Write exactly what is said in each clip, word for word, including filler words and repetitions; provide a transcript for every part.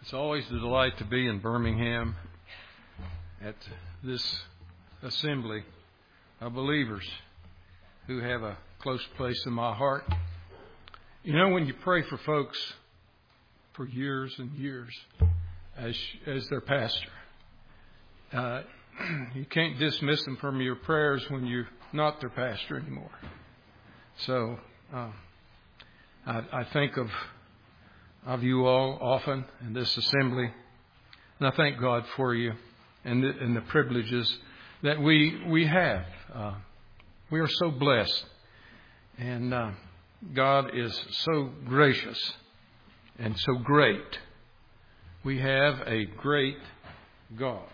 It's always a delight to be in Birmingham at this assembly of believers who have a close place in my heart. You know, when you pray for folks for years and years as as their pastor, uh, you can't dismiss them from your prayers when you're not their pastor anymore. So uh, I, I think of of you all often in this assembly, and I thank God for you and the, and the privileges that we we have. Uh, we are so blessed, and uh, God is so gracious and so great. We have a great God,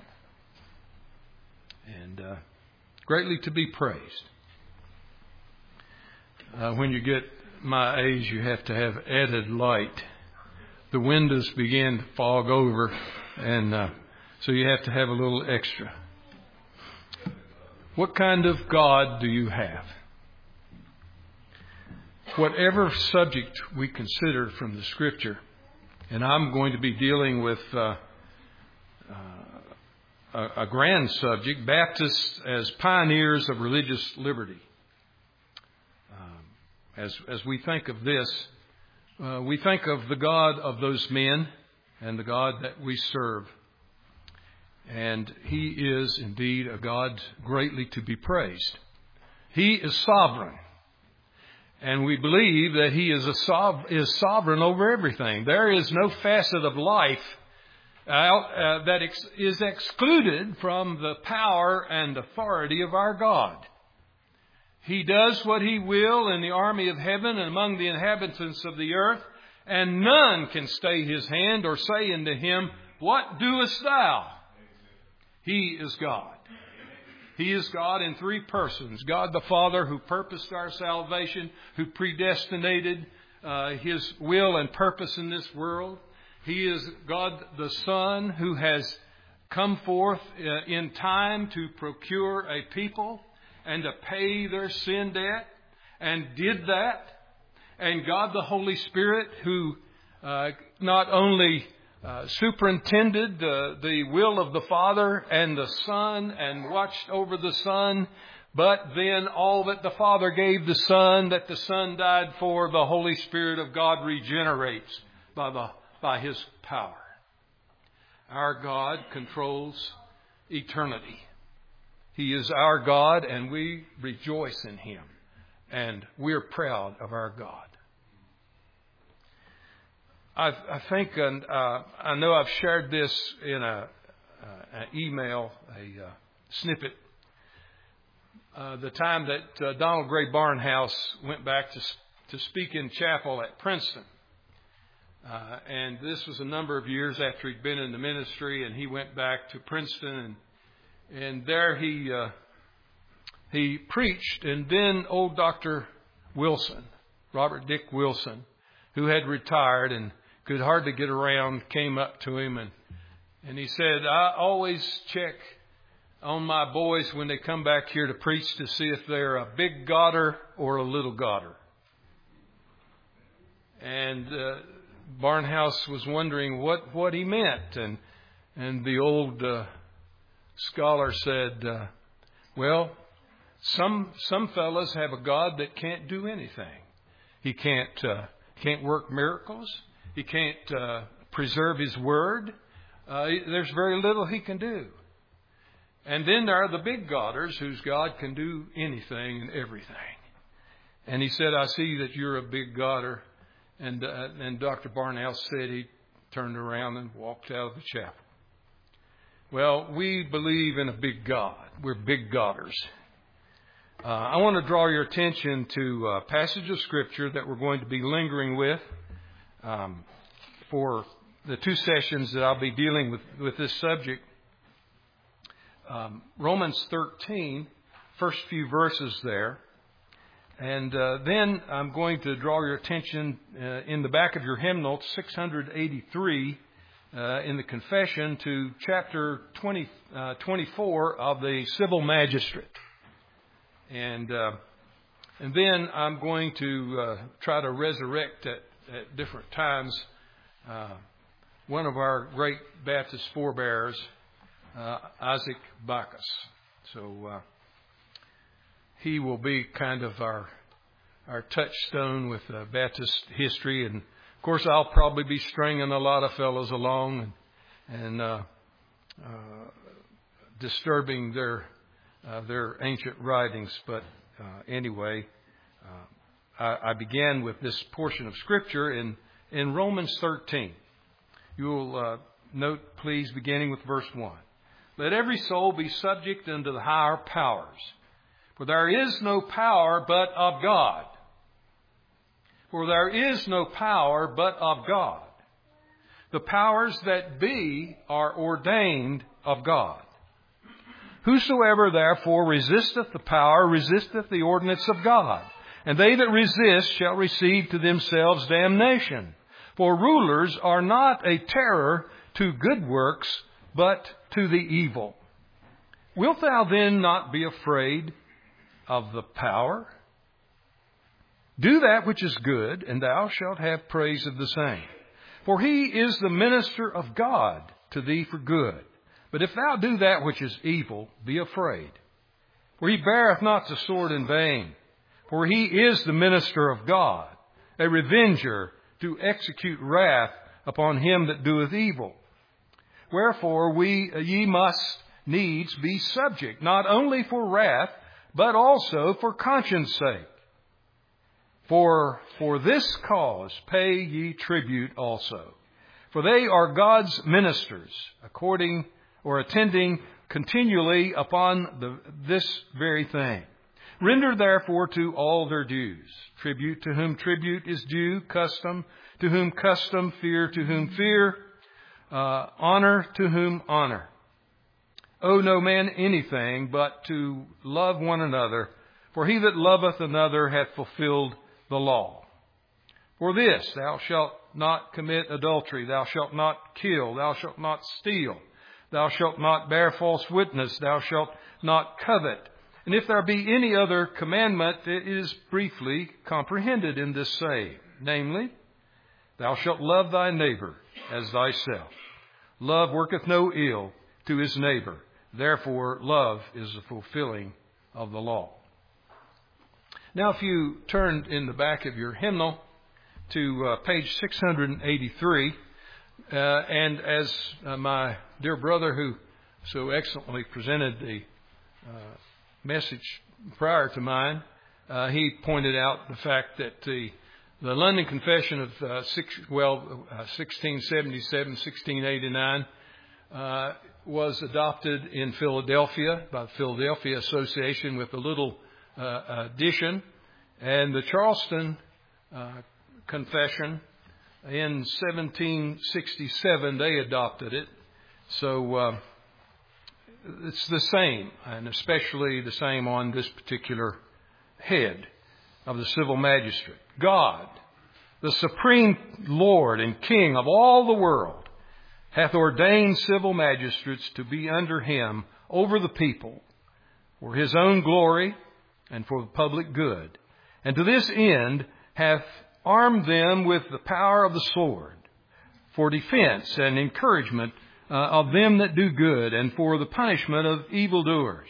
and uh, greatly to be praised. Uh, when you get my age, you have to have added light. The windows begin to fog over, and uh, so you have to have a little extra. What kind of God do you have? Whatever subject we consider from the Scripture, and I'm going to be dealing with uh, uh, a, a grand subject, Baptists as pioneers of religious liberty. Um, as as we think of this, Uh, we think of the God of those men and the God that we serve. And He is indeed a God greatly to be praised. He is sovereign. And we believe that He is, a sov- is sovereign over everything. There is no facet of life out, uh, that ex- is excluded from the power and authority of our God. He does what He will in the army of heaven and among the inhabitants of the earth, and none can stay His hand or say unto Him, "What doest thou?" He is God. He is God in three persons. God the Father, who purposed our salvation, who predestinated uh, His will and purpose in this world. He is God the Son, who has come forth uh, in time to procure a people and to pay their sin debt, and did that. And God the Holy Spirit, who uh, not only uh, superintended uh, the will of the Father and the Son and watched over the Son, but then all that the Father gave the Son, that the Son died for, the Holy Spirit of God regenerates by the by His power. Our God controls eternity. He is our God, and we rejoice in Him. And we're proud of our God. I, I think, and uh, I know I've shared this in a, uh, an email, a uh, snippet. Uh, the time that uh, Donald Gray Barnhouse went back to to speak in chapel at Princeton. Uh, and this was a number of years after he'd been in the ministry, and he went back to Princeton, and And there he uh, he preached, and then old Doctor Wilson, Robert Dick Wilson, who had retired and could hardly get around, came up to him and and he said, "I always check on my boys when they come back here to preach to see if they're a big Godder or a little Godder." And uh, Barnhouse was wondering what, what he meant, and and the old Uh, scholar said, uh, well, some some fellas have a God that can't do anything. He can't uh, can't work miracles. He can't uh, preserve His word. Uh, there's very little He can do. And then there are the big Godders whose God can do anything and everything. And he said, "I see that you're a big Godder." And uh, and Doctor Barnhouse said he turned around and walked out of the chapel. Well, we believe in a big God. We're big Godders. Uh, I want to draw your attention to a passage of Scripture that we're going to be lingering with um, for the two sessions that I'll be dealing with, with this subject. Um, Romans thirteen, first few verses there. And uh, then I'm going to draw your attention uh, in the back of your hymnal, six eighty-three, Uh, in the confession, to chapter twenty, uh, twenty-four of the Civil Magistrate. And uh, and then I'm going to uh, try to resurrect at, at different times uh, one of our great Baptist forebears, uh, Isaac Backus. So uh, he will be kind of our our touchstone with uh, Baptist history, and of course I'll probably be stringing a lot of fellows along and, and uh, uh, disturbing their uh, their ancient writings. But uh, anyway, uh, I, I began with this portion of Scripture in in Romans thirteen. You'll uh, note, please, beginning with verse one. Let every soul be subject unto the higher powers, for there is no power but of God. For there is no power but of God. The powers that be are ordained of God. Whosoever therefore resisteth the power resisteth the ordinance of God. And they that resist shall receive to themselves damnation. For rulers are not a terror to good works, but to the evil. Wilt thou then not be afraid of the power? Do that which is good, and thou shalt have praise of the same. For he is the minister of God to thee for good. But if thou do that which is evil, be afraid. For he beareth not the sword in vain. For he is the minister of God, a revenger to execute wrath upon him that doeth evil. Wherefore we ye must needs be subject, not only for wrath, but also for conscience sake. For for this cause pay ye tribute also. For they are God's ministers, according or attending continually upon the, this very thing. Render therefore to all their dues. Tribute to whom tribute is due, custom to whom custom, fear to whom fear, uh, honor to whom honor. Owe no man anything but to love one another, for he that loveth another hath fulfilled the law. For this, thou shalt not commit adultery, thou shalt not kill, thou shalt not steal, thou shalt not bear false witness, thou shalt not covet. And if there be any other commandment, it is briefly comprehended in this saying, namely, thou shalt love thy neighbor as thyself. Love worketh no ill to his neighbor. Therefore, love is the fulfilling of the law. Now, if you turn in the back of your hymnal to uh, page six eighty-three, uh, and as uh, my dear brother who so excellently presented the uh, message prior to mine, uh, he pointed out the fact that the the London Confession of uh, six, well, uh, sixteen seventy-seven, sixteen eighty-nine uh, was adopted in Philadelphia by the Philadelphia Association with a little uh, addition, and the Charleston uh, Confession in seventeen sixty-seven they adopted it. So uh, it's the same, and especially the same on this particular head of the civil magistrate. God, the supreme Lord and King of all the world, hath ordained civil magistrates to be under him over the people for his own glory and for the public good. And to this end hath armed them with the power of the sword for defense and encouragement uh, of them that do good and for the punishment of evildoers.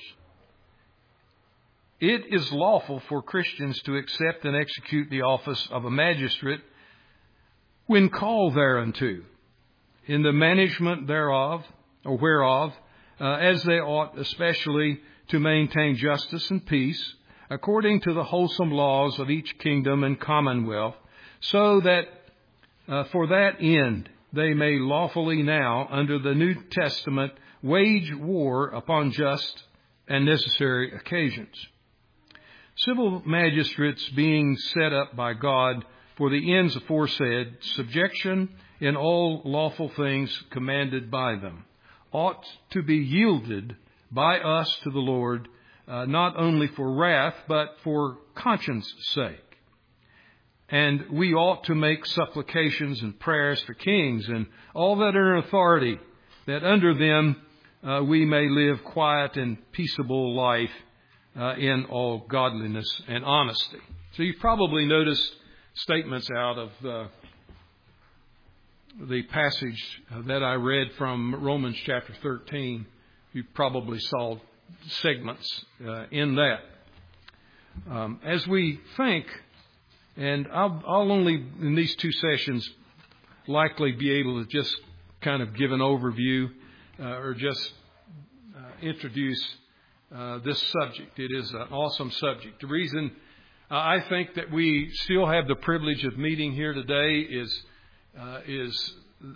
It is lawful for Christians to accept and execute the office of a magistrate when called thereunto, in the management thereof, or whereof, uh, as they ought especially to maintain justice and peace, according to the wholesome laws of each kingdom and commonwealth, so that uh, for that end they may lawfully now, under the New Testament, wage war upon just and necessary occasions. Civil magistrates being set up by God for the ends aforesaid, subjection in all lawful things commanded by them, ought to be yielded by us to the Lord, uh, not only for wrath, but for conscience sake. And we ought to make supplications and prayers for kings and all that are in authority, that under them uh, we may live quiet and peaceable life uh, in all godliness and honesty. So you've probably noticed statements out of uh, the passage that I read from Romans chapter thirteen. You probably saw segments uh, in that. Um, as we think, and I'll, I'll only in these two sessions likely be able to just kind of give an overview uh, or just uh, introduce uh, this subject. It is an awesome subject. The reason uh, I think that we still have the privilege of meeting here today is uh, is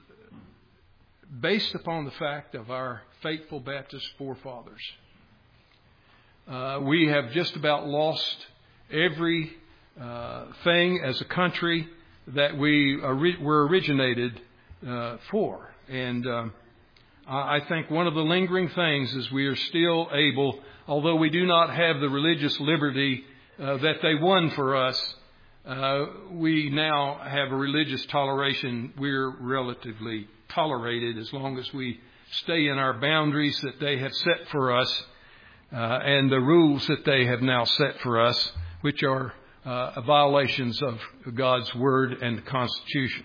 based upon the fact of our faithful Baptist forefathers. Uh, we have just about lost every uh, thing as a country that we ori- were originated uh, for. And um, I think one of the lingering things is we are still able, although we do not have the religious liberty uh, that they won for us, uh, we now have a religious toleration. We're relatively tolerated as long as we stay in our boundaries that they have set for us uh, and the rules that they have now set for us, which are uh, violations of God's Word and the Constitution.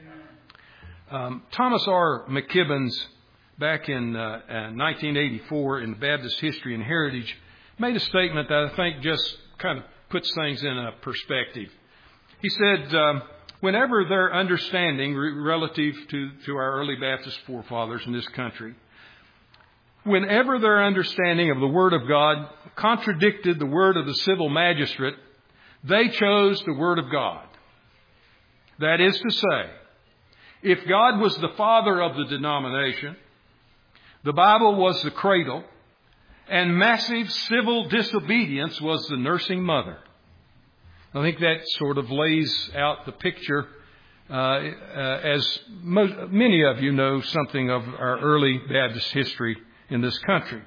Um, Thomas R. McKibbins, back in uh, uh, nineteen eighty-four in Baptist History and Heritage, made a statement that I think just kind of puts things in a perspective. He said, um, whenever their understanding re- relative to, to our early Baptist forefathers in this country, whenever their understanding of the Word of God contradicted the word of the civil magistrate, they chose the Word of God. That is to say, if God was the father of the denomination, the Bible was the cradle, and massive civil disobedience was the nursing mother. I think that sort of lays out the picture, uh, uh, as mo- many of you know something of our early Baptist history in this country.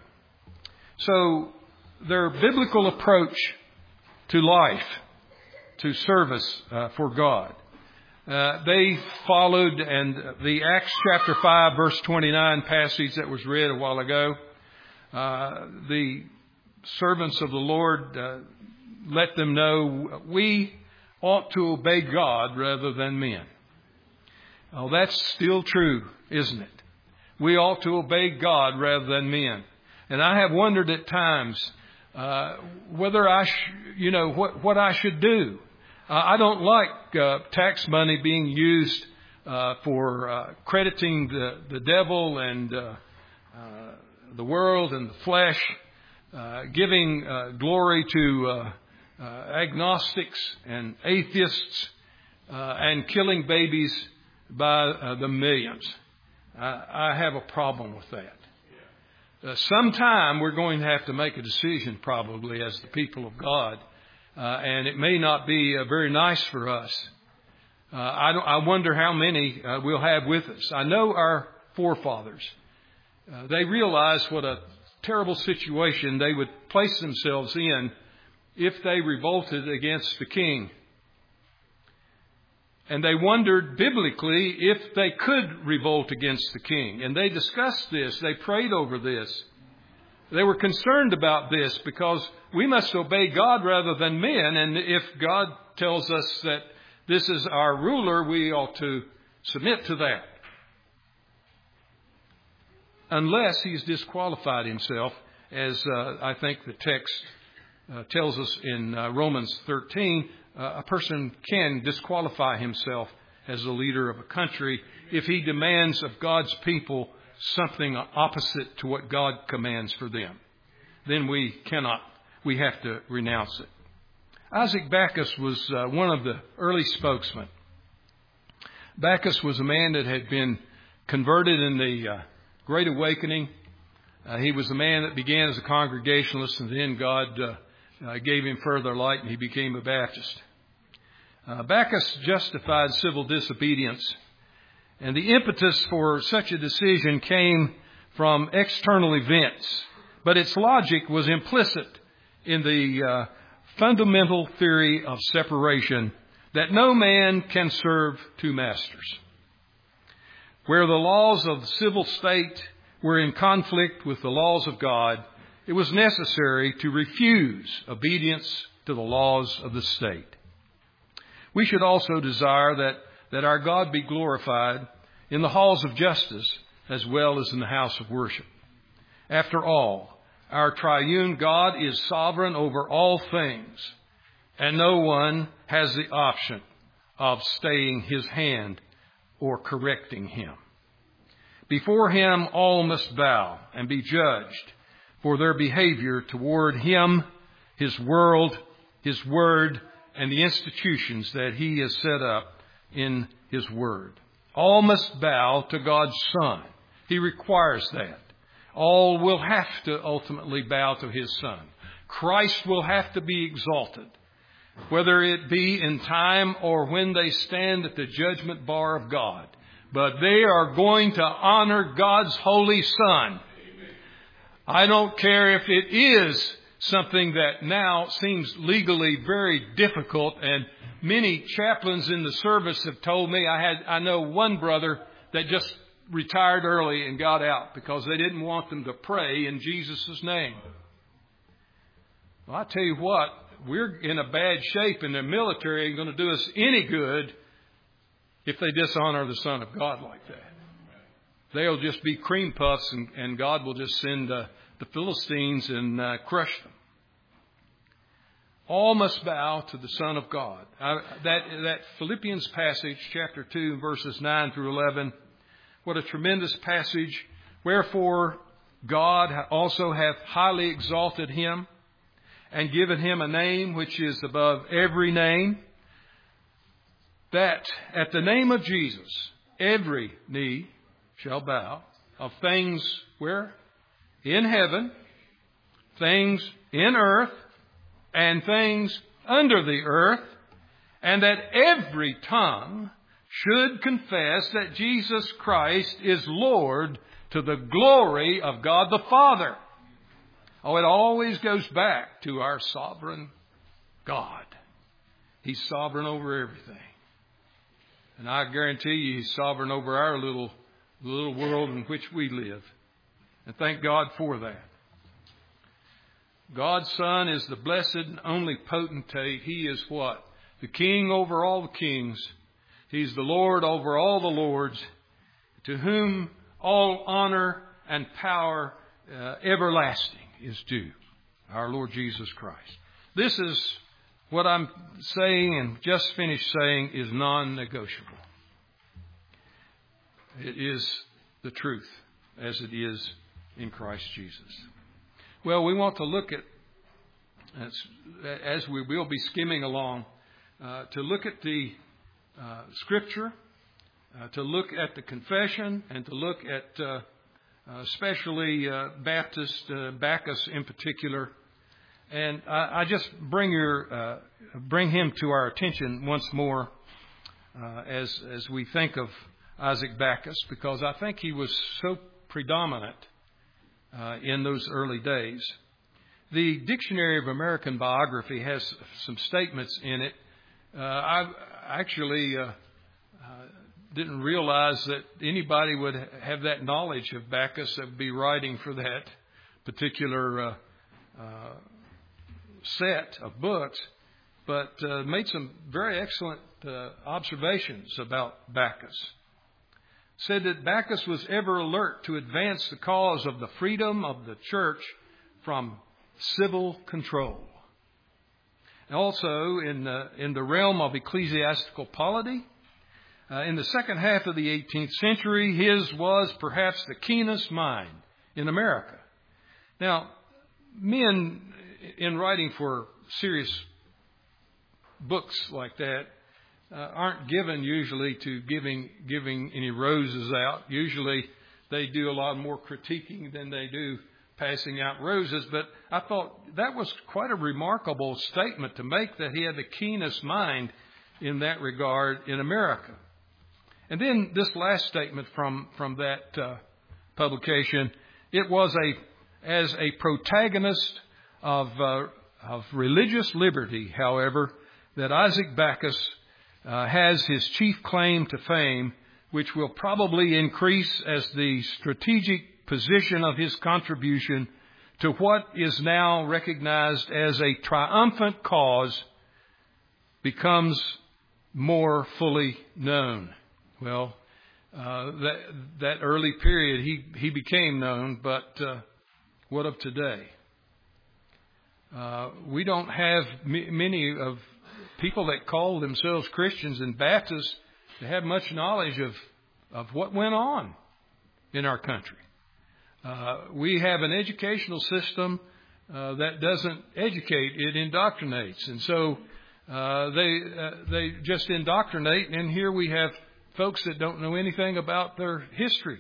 So their biblical approach to life, to service uh, for God, uh, they followed, and the Acts chapter five verse twenty-nine passage that was read a while ago, uh, the servants of the Lord uh, let them know we ought to obey God rather than men. Oh, that's still true, isn't it? We ought to obey God rather than men. And I have wondered at times uh, whether I, sh- you know, what, what I should do. Uh, I don't like uh, tax money being used uh, for uh, crediting the, the devil and uh, uh, the world and the flesh, uh, giving uh, glory to uh, Uh, agnostics and atheists uh, and killing babies by uh, the millions. I, I have a problem with that. Uh, sometime we're going to have to make a decision, probably, as the people of God, uh, and it may not be uh, very nice for us. Uh, I, don't, I wonder how many uh, we'll have with us. I know our forefathers. Uh, they realized what a terrible situation they would place themselves in if they revolted against the king. And they wondered biblically if they could revolt against the king. And they discussed this. They prayed over this. They were concerned about this because we must obey God rather than men. And if God tells us that this is our ruler, we ought to submit to that. Unless he's disqualified himself, as uh, I think the text Uh, tells us in uh, Romans thirteen, uh, a person can disqualify himself as the leader of a country if he demands of God's people something opposite to what God commands for them. Then we cannot, we have to renounce it. Isaac Backus was uh, one of the early spokesmen. Backus was a man that had been converted in the uh, Great Awakening. Uh, he was a man that began as a Congregationalist, and then God uh, Uh, gave him further light, and he became a Baptist. Uh, Backus justified civil disobedience, and the impetus for such a decision came from external events, but its logic was implicit in the uh, fundamental theory of separation, that no man can serve two masters. Where the laws of the civil state were in conflict with the laws of God, it was necessary to refuse obedience to the laws of the state. We should also desire that, that our God be glorified in the halls of justice as well as in the house of worship. After all, our triune God is sovereign over all things, and no one has the option of staying his hand or correcting him. Before him all must bow and be judged for their behavior toward him, his world, his word, and the institutions that he has set up in his word. All must bow to God's Son. He requires that. All will have to ultimately bow to his Son. Christ will have to be exalted, whether it be in time or when they stand at the judgment bar of God. But they are going to honor God's Holy Son. I don't care if it is something that now seems legally very difficult, and many chaplains in the service have told me. I had I know one brother that just retired early and got out because they didn't want them to pray in Jesus' name. Well, I tell you what, we're in a bad shape, and the military ain't going to do us any good if they dishonor the Son of God like that. They'll just be cream puffs, and, and God will just send uh, the Philistines and uh, crush them. All must bow to the Son of God. I, that, that Philippians passage, chapter two, verses nine through eleven, what a tremendous passage. Wherefore God also hath highly exalted him and given him a name which is above every name, that at the name of Jesus every knee shall bow, of things where? In heaven, things in earth, and things under the earth, and that every tongue should confess that Jesus Christ is Lord, to the glory of God the Father. Oh, it always goes back to our sovereign God. He's sovereign over everything. And I guarantee you He's sovereign over our little, little world in which we live. And thank God for that. God's Son is the blessed and only potentate. He is what? The King over all the kings. He's the Lord over all the lords, to whom all honor and power uh, everlasting is due. Our Lord Jesus Christ. This is what I'm saying and just finished saying is non-negotiable. It is the truth as it is in Christ Jesus. Well, we want to look at, as, as we will be skimming along, uh, to look at the uh, Scripture, uh, to look at the confession, and to look at uh, uh, especially uh, Baptist, uh, Bacchus in particular. And I, I just bring your uh, bring him to our attention once more uh, as as we think of Isaac Bacchus, because I think he was so predominant uh, in those early days. The Dictionary of American Biography has some statements in it. Uh, I actually uh, uh, didn't realize that anybody would have that knowledge of Bacchus that would be writing for that particular uh, uh, set of books, but uh, made some very excellent uh, observations about Bacchus. Said that Bacchus was ever alert to advance the cause of the freedom of the church from civil control. Also, in uh, in the realm of ecclesiastical polity, uh, in the second half of the eighteenth century, his was perhaps the keenest mind in America. Now, men in writing for serious books like that uh, aren't given usually to giving giving any roses out. Usually, they do a lot more critiquing than they do passing out roses, but I thought that was quite a remarkable statement to make, that he had the keenest mind in that regard in America. And then this last statement from, from that uh, publication, it was a as a protagonist of, uh, of religious liberty, however, that Isaac Bacchus uh, has his chief claim to fame, which will probably increase as the strategic position of his contribution to what is now recognized as a triumphant cause becomes more fully known. Well, uh, that that early period, he, he became known. But uh, what of today? Uh, we don't have m- many of people that call themselves Christians and Baptists that have much knowledge of, of what went on in our country. Uh, we have an educational system uh, that doesn't educate, it indoctrinates. And so uh, they uh, they just indoctrinate, and here we have folks that don't know anything about their history.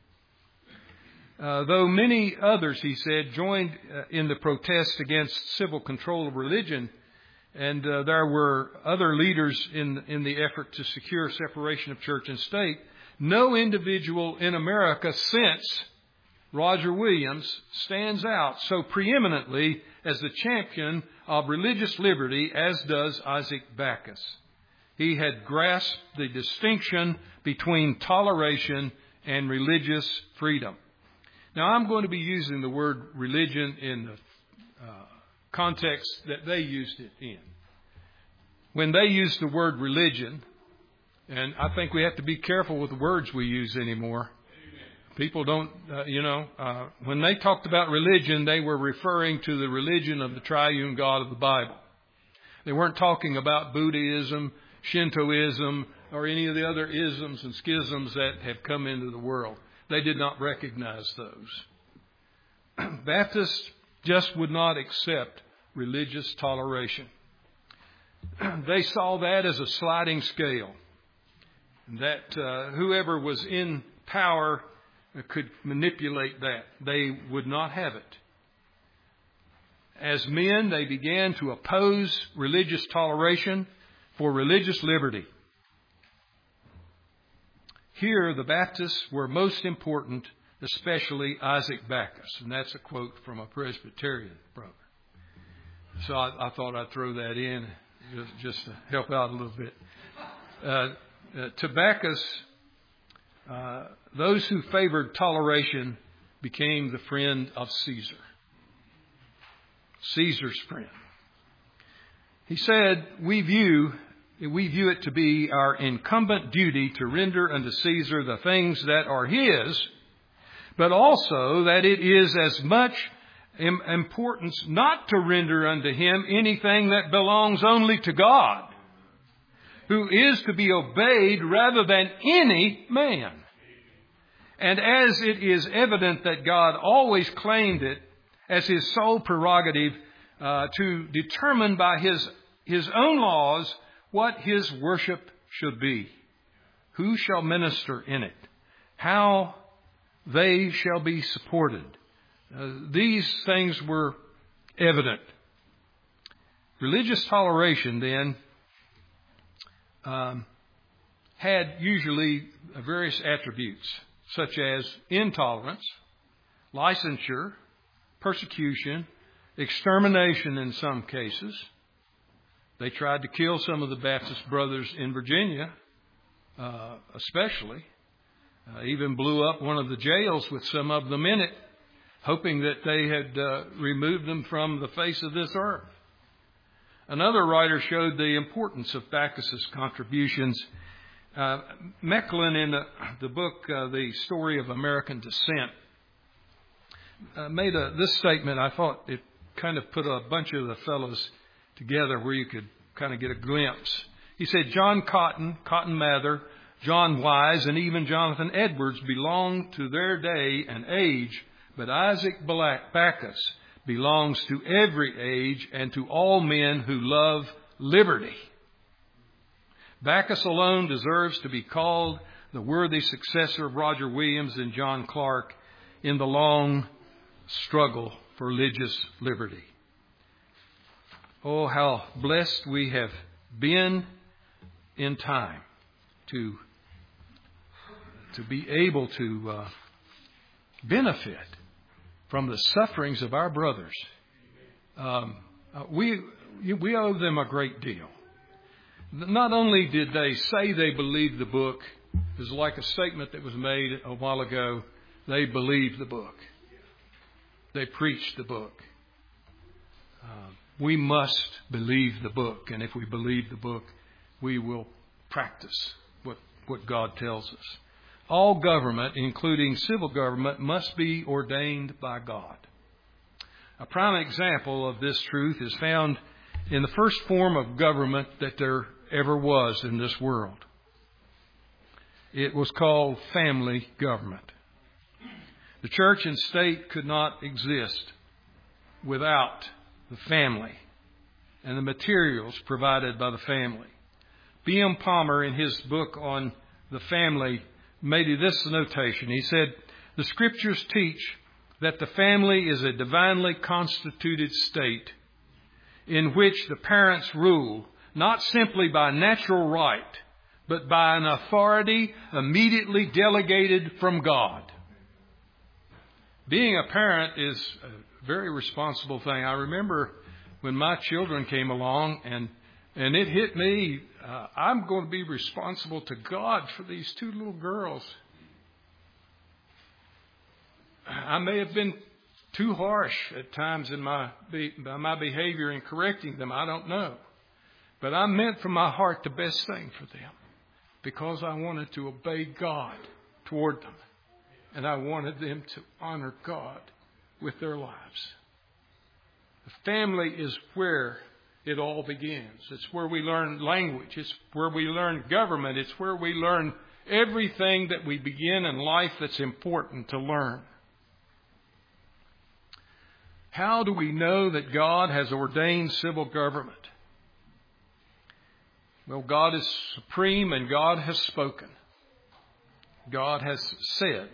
Uh, though many others, he said, joined uh, in the protest against civil control of religion, and uh, there were other leaders in in the effort to secure separation of church and state, no individual in America since Roger Williams stands out so preeminently as the champion of religious liberty as does Isaac Backus. He had grasped the distinction between toleration and religious freedom. Now, I'm going to be using the word religion in the uh, context that they used it in. When they used the word religion, and I think we have to be careful with the words we use anymore. People don't, uh, you know, uh, when they talked about religion, they were referring to the religion of the triune God of the Bible. They weren't talking about Buddhism, Shintoism, or any of the other isms and schisms that have come into the world. They did not recognize those. Baptists just would not accept religious toleration. They saw that as a sliding scale, that uh, whoever was in power could manipulate that. They would not have it. As men, they began to oppose religious toleration for religious liberty. Here, the Baptists were most important, especially Isaac Backus. And that's a quote from a Presbyterian brother. So I, I thought I'd throw that in just, just to help out a little bit. Uh, uh, to Backus, uh, those who favored toleration became the friend of Caesar. Caesar's friend. He said, we view We view it to be our incumbent duty to render unto Caesar the things that are his, but also that it is as much importance not to render unto him anything that belongs only to God, who is to be obeyed rather than any man. And as it is evident that God always claimed it as his sole prerogative uh, to determine by his, his own laws what his worship should be, who shall minister in it, how they shall be supported. Uh, these things were evident. Religious toleration, then, um, had usually various attributes, such as intolerance, licensure, persecution, extermination in some cases. They tried to kill some of the Baptist brothers in Virginia, uh, especially. Uh, even blew up one of the jails with some of them in it, hoping that they had uh, removed them from the face of this earth. Another writer showed the importance of Backus's contributions. Uh, Mecklin, in the, the book, uh, The Story of American Descent, uh, made a, this statement. I thought it kind of put a bunch of the fellows together where you could kind of get a glimpse. He said, John Cotton, Cotton Mather, John Wise, and even Jonathan Edwards belonged to their day and age, but Isaac Backus belongs to every age and to all men who love liberty. Backus alone deserves to be called the worthy successor of Roger Williams and John Clark in the long struggle for religious liberty. Oh, how blessed we have been in time to, to be able to uh, benefit from the sufferings of our brothers. Um, uh, we, we owe them a great deal. Not only did they say they believed the book, it was like a statement that was made a while ago, they believed the book. They preached the book. Um, We must believe the book. And if we believe the book, we will practice what, what God tells us. all government, including civil government, must be ordained by God. A prime example of this truth is found in the first form of government that there ever was in this world. It was called family government. The church and state could not exist without the family and the materials provided by the family. B M Palmer, in his book on the family, made this notation. He said, "The Scriptures teach that the family is a divinely constituted state in which the parents rule not simply by natural right, but by an authority immediately delegated from God." Being a parent is a very responsible thing. I remember when my children came along and and it hit me, uh, I'm going to be responsible to God for these two little girls. I may have been too harsh at times in my my behavior in correcting them. I don't know. But I meant from my heart the best thing for them because I wanted to obey God toward them. And I wanted them to honor God with their lives. The family is where it all begins. It's where we learn language. It's where we learn government. It's where we learn everything that we begin in life that's important to learn. How do we know that God has ordained civil government? Well, God is supreme and God has spoken. God has said.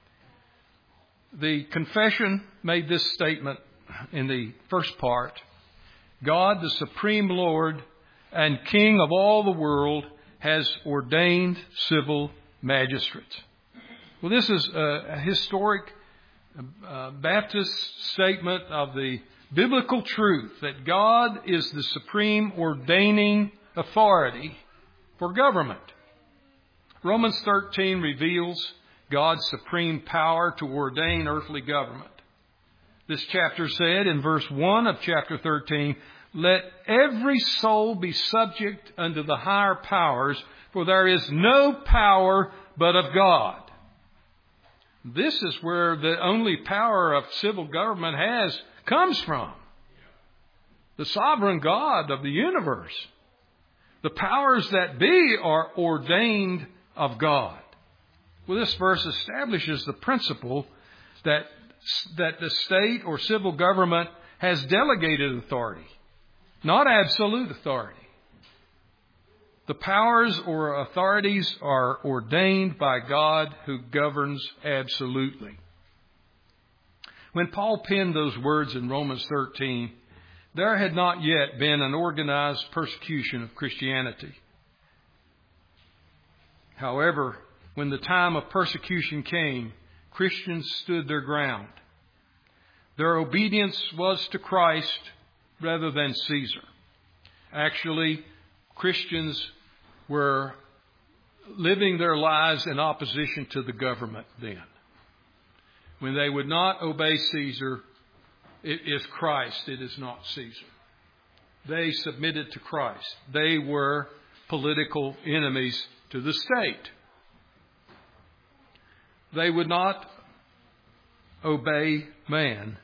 The confession made this statement in the first part. God, the supreme Lord and King of all the world, has ordained civil magistrates. Well, this is a historic uh, Baptist statement of the biblical truth that God is the supreme ordaining authority for government. Romans thirteen reveals God's supreme power to ordain earthly government. This chapter said in verse one of chapter thirteen, "Let every soul be subject unto the higher powers, for there is no power but of God." This is where the only power of civil government has comes from. The sovereign God of the universe. The powers that be are ordained of God. Well, this verse establishes the principle that, that the state or civil government has delegated authority, not absolute authority. The powers or authorities are ordained by God who governs absolutely. When Paul penned those words in Romans thirteen, there had not yet been an organized persecution of Christianity. However, when the time of persecution came, Christians stood their ground. Their obedience was to Christ rather than Caesar. Actually, Christians were living their lives in opposition to the government then. When they would not obey Caesar, it is Christ, it is not Caesar. They submitted to Christ. They were political enemies to the state. They would not obey man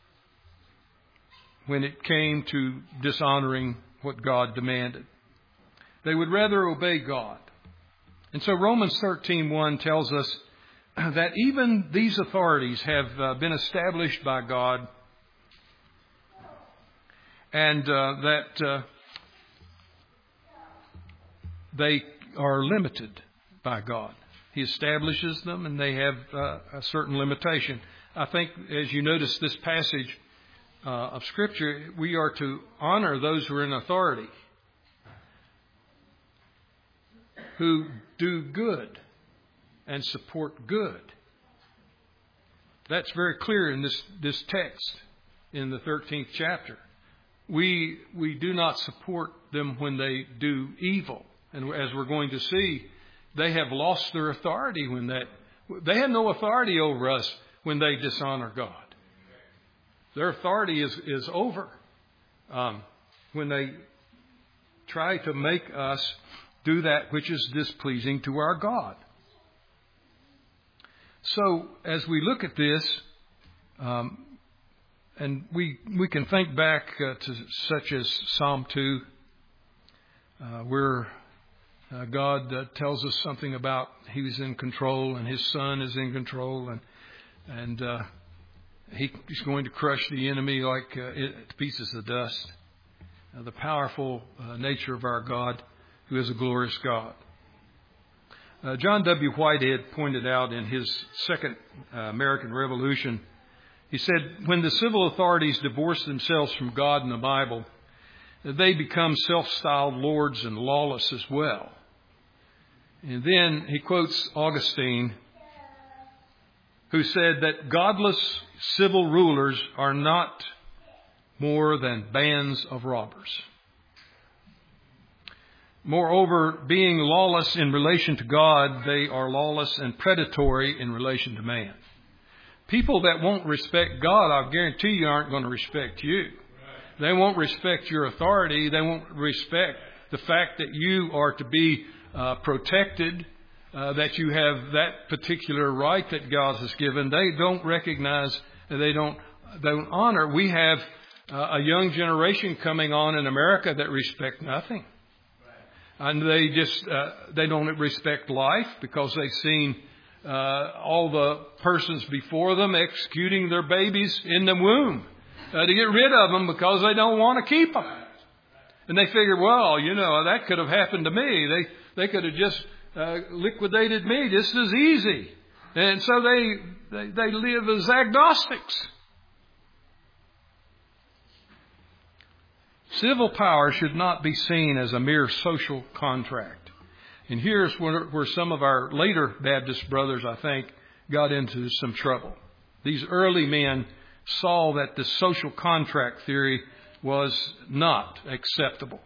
when it came to dishonoring what God demanded. They would rather obey God. And so Romans thirteen one tells us that even these authorities have uh, been established by God, and uh, that uh, they are limited by God. He establishes them and they have uh, a certain limitation. I think as you notice this passage uh, of Scripture, we are to honor those who are in authority, who do good and support good. That's very clear in this, this text in the thirteenth chapter. We, we do not support them when they do evil. And as we're going to see, they have lost their authority when that, they have no authority over us when they dishonor God. Their authority is, is over um, when they try to make us do that which is displeasing to our God. So as we look at this, um, and we we can think back uh, to such as Psalm two, uh, where uh, God uh, tells us something about He's in control and His Son is in control, and and uh, he, He's going to crush the enemy like uh, it, to pieces of dust. Uh, the powerful uh, nature of our God, who is a glorious God. Uh, John W. Whitehead pointed out in his Second uh, American Revolution, he said, when the civil authorities divorce themselves from God in the Bible, they become self-styled lords and lawless as well. And then he quotes Augustine, who said that godless civil rulers are not more than bands of robbers. Moreover, being lawless in relation to God, they are lawless and predatory in relation to man. People that won't respect God, I guarantee you, aren't going to respect you. They won't respect your authority. They won't respect the fact that you are to be uh, protected, uh, that you have that particular right that God has given. They don't recognize, they don't, they don't honor. We have uh, a young generation coming on in America that respect nothing. And they just, uh, they don't respect life because they've seen uh, all the persons before them executing their babies in the womb uh, to get rid of them because they don't want to keep them. And they figure, well, you know, that could have happened to me. They they could have just uh, liquidated me just as easy. And so they, they, they live as agnostics. Civil power should not be seen as a mere social contract. And here's where, where some of our later Baptist brothers, I think, got into some trouble. These early men saw that the social contract theory was not acceptable.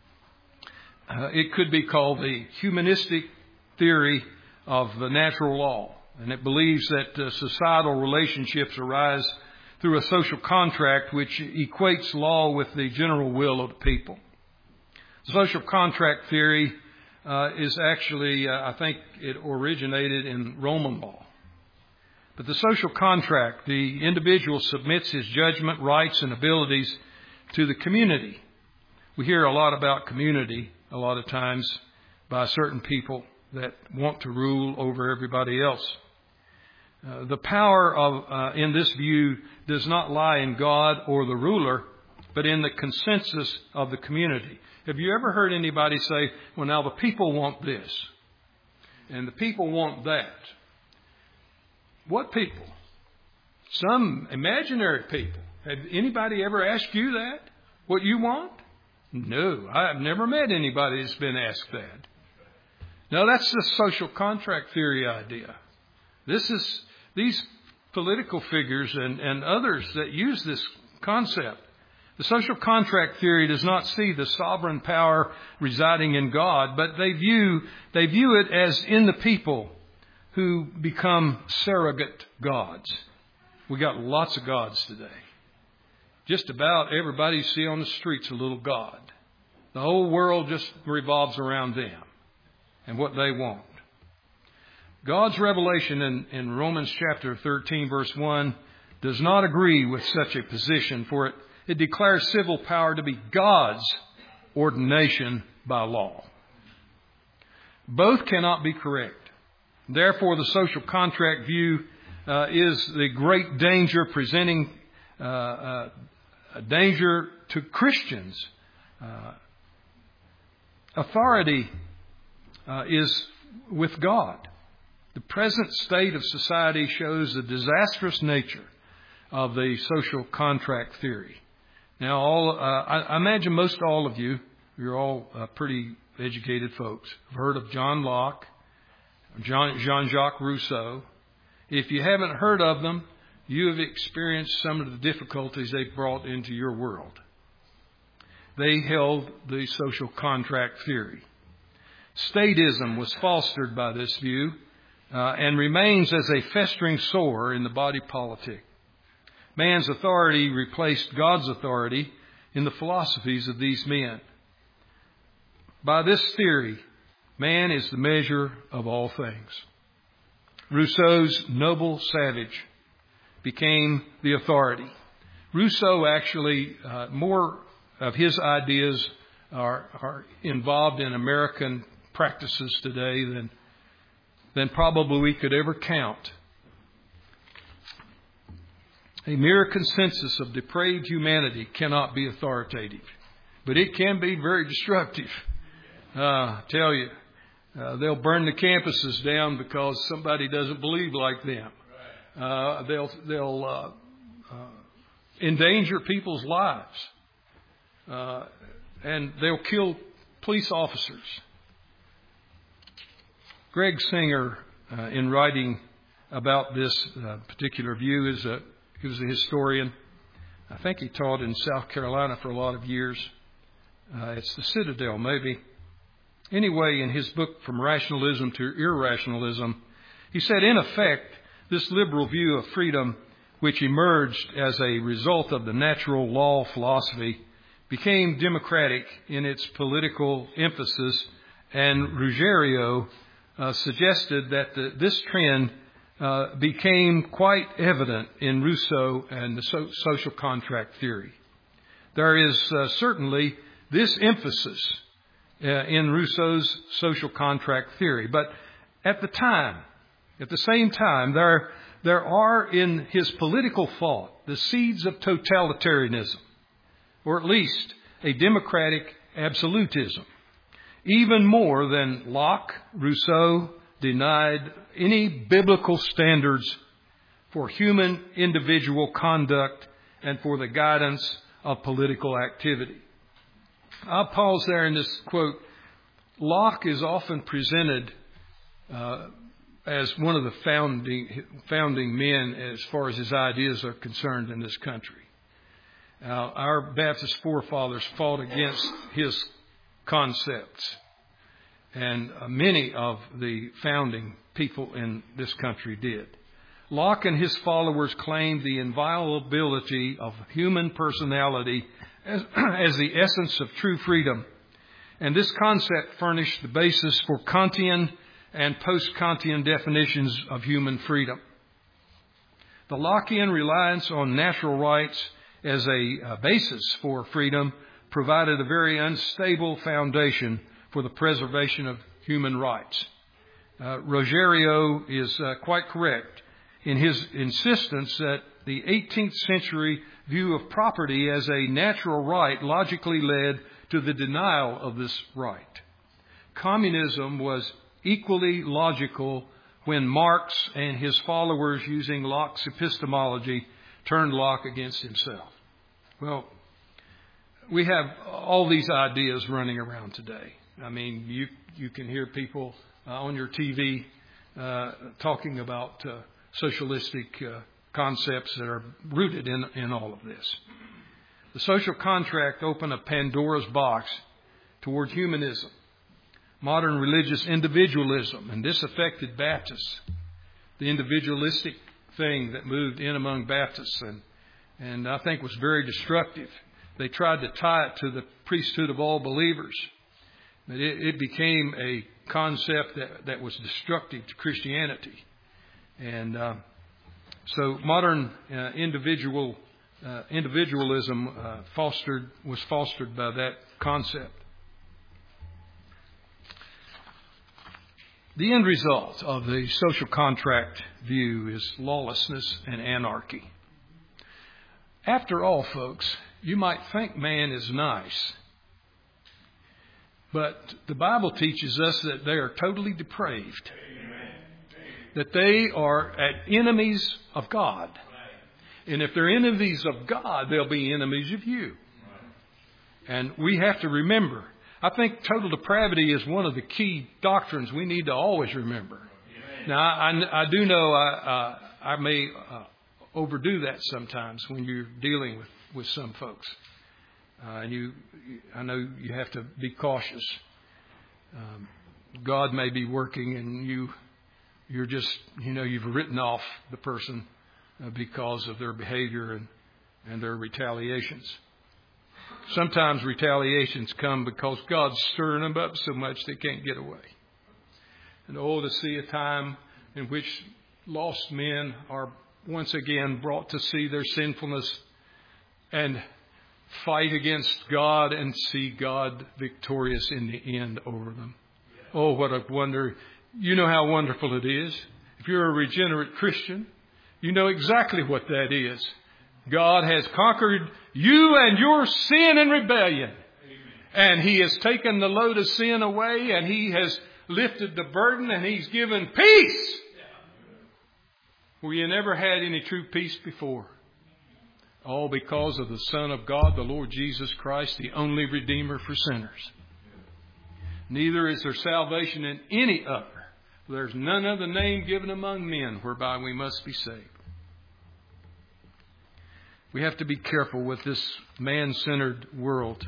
Uh, it could be called the humanistic theory of the natural law. And it believes that uh, societal relationships arise through a social contract which equates law with the general will of the people. Social contract theory uh, is actually, uh, I think it originated in Roman law. But the social contract, the individual submits his judgment, rights, and abilities to the community. We hear a lot about community a lot of times by certain people that want to rule over everybody else. Uh, the power of, uh, in this view, does not lie in God or the ruler, but in the consensus of the community. Have you ever heard anybody say, well, now the people want this, and the people want that? What people? Some imaginary people. Have anybody ever asked you that? What you want? No, I've never met anybody that's been asked that. No, that's the social contract theory idea. This is these political figures and, and others that use this concept. The social contract theory does not see the sovereign power residing in God, but they view they view it as in the people who become surrogate gods. We got lots of gods today. Just about everybody you see on the street's a little god. The whole world just revolves around them and what they want. God's revelation in, in Romans chapter thirteen, verse one, does not agree with such a position, for it, it declares civil power to be God's ordination by law. Both cannot be correct. Therefore, the social contract view uh, is the great danger presenting uh, uh, a danger to Christians. Uh, authority uh, is with God. The present state of society shows the disastrous nature of the social contract theory. Now, all uh, I, I imagine most all of you, you're all uh, pretty educated folks, have heard of John Locke, Jean, Jean-Jacques Rousseau. If you haven't heard of them, you have experienced some of the difficulties they brought into your world. They held the social contract theory. Statism was fostered by this view uh, and remains as a festering sore in the body politic. Man's authority replaced God's authority in the philosophies of these men. By this theory, man is the measure of all things. Rousseau's noble savage became the authority. Rousseau actually, uh, more of his ideas are, are involved in American practices today than, than probably we could ever count. A mere consensus of depraved humanity cannot be authoritative, but it can be very destructive. Uh, I tell you, uh, they'll burn the campuses down because somebody doesn't believe like them. Uh, they'll they'll uh, uh, endanger people's lives, uh, and they'll kill police officers. Greg Singer, uh, in writing about this uh, particular view, is a he was a historian. I think he taught in South Carolina for a lot of years. Uh, it's the Citadel, maybe. Anyway, in his book From Rationalism to Irrationalism, he said, in effect, this liberal view of freedom, which emerged as a result of the natural law philosophy, became democratic in its political emphasis, and Ruggiero uh, suggested that the, this trend uh, became quite evident in Rousseau and the so- social contract theory. There is uh, certainly this emphasis uh, in Rousseau's social contract theory, but at the time, at the same time, there there are in his political thought the seeds of totalitarianism, or at least a democratic absolutism. Even more than Locke, Rousseau denied any biblical standards for human individual conduct and for the guidance of political activity. I'll pause there in this quote. Locke is often presented uh, as one of the founding founding men as far as his ideas are concerned in this country. Uh, our Baptist forefathers fought against his concepts, and uh, many of the founding people in this country did. Locke and his followers claimed the inviolability of human personality as, as the essence of true freedom, and this concept furnished the basis for Kantian and post-Kantian definitions of human freedom. The Lockean reliance on natural rights as a, a basis for freedom provided a very unstable foundation for the preservation of human rights. Uh, Ruggiero is uh, quite correct in his insistence that the eighteenth century view of property as a natural right logically led to the denial of this right. Communism was equally logical when Marx and his followers, using Locke's epistemology, turned Locke against himself. Well, we have all these ideas running around today. I mean, you you can hear people uh, on your T V uh, talking about uh, socialistic uh, concepts that are rooted in, in all of this. The social contract opened a Pandora's box toward humanism, modern religious individualism, and this affected Baptists, the individualistic thing that moved in among Baptists, and, and I think was very destructive. They tried to tie it to the priesthood of all believers, but it, it became a concept that, that was destructive to Christianity. And uh, so modern uh, individual uh, individualism uh, fostered was fostered by that concept. The end result of the social contract view is lawlessness and anarchy. After all, folks, you might think man is nice, but the Bible teaches us that they are totally depraved, that they are enemies of God. And if they're enemies of God, they'll be enemies of you. And we have to remember, I think total depravity is one of the key doctrines we need to always remember. Amen. Now, I, I do know I, uh, I may uh, overdo that sometimes when you're dealing with, with some folks. Uh, and you, I know you have to be cautious. Um, God may be working, and you, you're just, you know, you've written off the person uh, because of their behavior and, and their retaliations. Sometimes retaliations come because God's stirring them up so much they can't get away. And oh, to see a time in which lost men are once again brought to see their sinfulness and fight against God and see God victorious in the end over them. Oh, what a wonder. You know how wonderful it is. If you're a regenerate Christian, you know exactly what that is. God has conquered you and your sin and rebellion. And He has taken the load of sin away, and He has lifted the burden, and He's given peace where you never had any true peace before. All because of the Son of God, the Lord Jesus Christ, the only Redeemer for sinners. Neither is there salvation in any other. There's none other name given among men whereby we must be saved. We have to be careful with this man-centered world.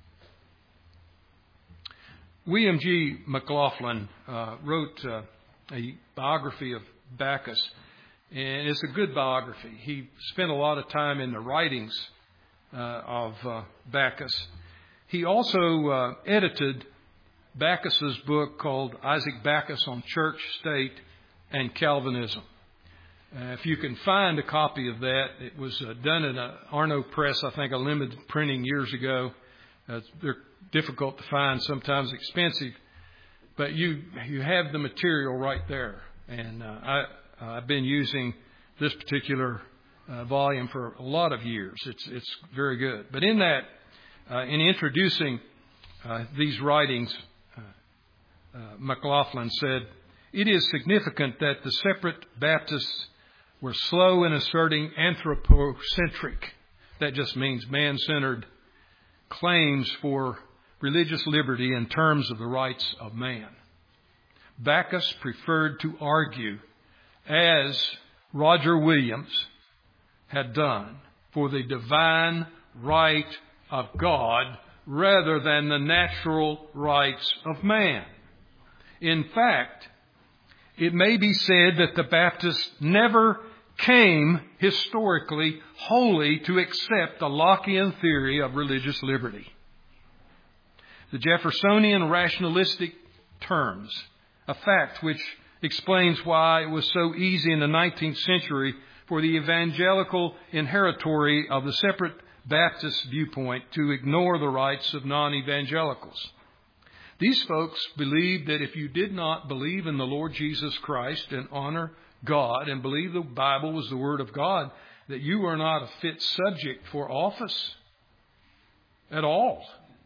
William G. McLaughlin uh, wrote uh, a biography of Bacchus, and it's a good biography. He spent a lot of time in the writings uh, of uh, Bacchus. He also uh, edited Bacchus's book called Isaac Bacchus on Church, State, and Calvinism. Uh, if you can find a copy of that, it was uh, done in a Arno Press, I think, a limited printing years ago. Uh, they're difficult to find, sometimes expensive, but you you have the material right there. And uh, I, I've been using this particular uh, volume for a lot of years. It's it's very good. But in that, uh, in introducing uh, these writings, uh, uh, McLaughlin said, "It is significant that the separate Baptists were slow in asserting anthropocentric," that just means man-centered, claims for religious liberty in terms of the rights of man. Bacchus preferred to argue, as Roger Williams had done, for the divine right of God rather than the natural rights of man. In fact, it may be said that the Baptists never came historically wholly to accept the Lockean theory of religious liberty. The Jeffersonian rationalistic terms, a fact which explains why it was so easy in the nineteenth century for the evangelical inheritory of the separate Baptist viewpoint to ignore the rights of non-evangelicals. These folks believed that if you did not believe in the Lord Jesus Christ and honor God and believe the Bible was the Word of God, that you were not a fit subject for office at all.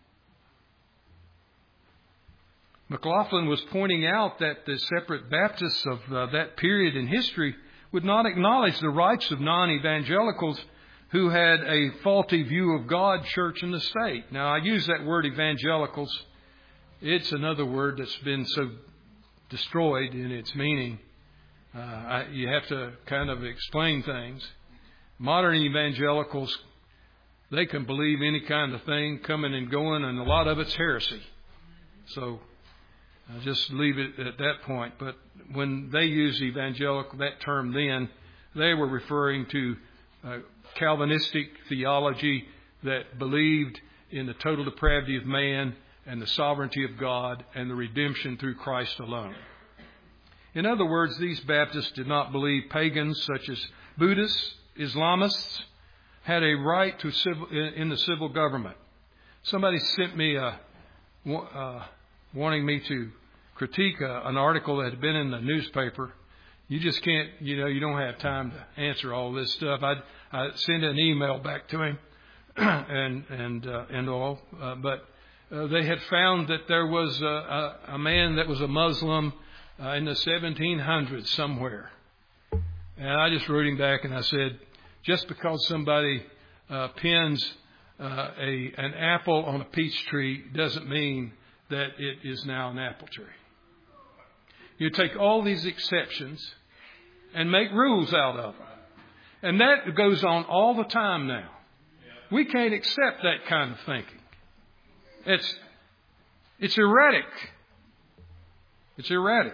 McLaughlin was pointing out that the separate Baptists of uh, that period in history would not acknowledge the rights of non-evangelicals who had a faulty view of God, church, and the state. Now, I use that word evangelicals. It's another word that's been so destroyed in its meaning. Uh, I, you have to kind of explain things. Modern evangelicals, they can believe any kind of thing coming and going, and a lot of it's heresy. So I'll just leave it at that point. But when they used evangelical, that term then, they were referring to uh, Calvinistic theology that believed in the total depravity of man and the sovereignty of God and the redemption through Christ alone. In other words, these Baptists did not believe pagans such as Buddhists, Islamists had a right to civil, in the civil government. Somebody sent me a, uh, wanting me to critique a, an article that had been in the newspaper. You just can't, you know, you don't have time to answer all this stuff. I'd, I'd send an email back to him and and uh, and all, uh, but uh, they had found that there was a, a, a man that was a Muslim Uh, in the seventeen hundreds somewhere. And I just wrote him back and I said, just because somebody uh, pins uh, a an apple on a peach tree doesn't mean that it is now an apple tree. You take all these exceptions and make rules out of them. And that goes on all the time now. We can't accept that kind of thinking. It's, it's erratic. It's erratic.